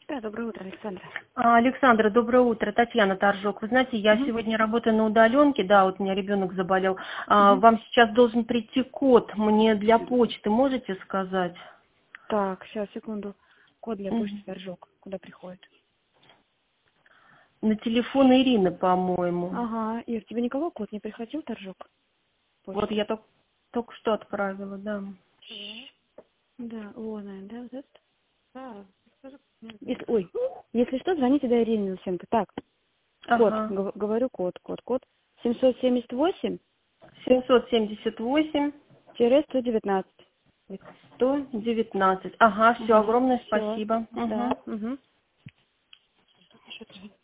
Да, доброе утро, Александра. Александра, доброе утро. Татьяна Торжок. Вы знаете, я сегодня работаю на удаленке, да, вот у меня ребенок заболел. Вам сейчас должен прийти код мне для почты, можете сказать? Так, сейчас, секунду. Код для почты Торжок. Куда приходит? На телефон Ирины, по-моему. Ага, Ир, тебе никого код не приходил, Торжок? Вот я только что отправила, да. Да, вот, наверное, да, вот этот? Да. Если что, звоните до Ирины Лысенко. Так, код, Ага. говорю код. 778 778 119. 119. Ага, все, огромное Все. спасибо. Да. Угу.